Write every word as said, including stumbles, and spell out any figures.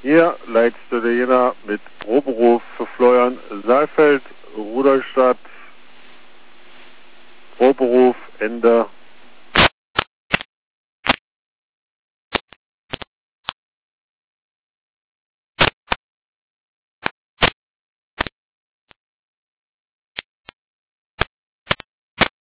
Hier leitste der Jena mit Proberuf für Florian Saalfeld, Rudolstadt, Proberuf Ende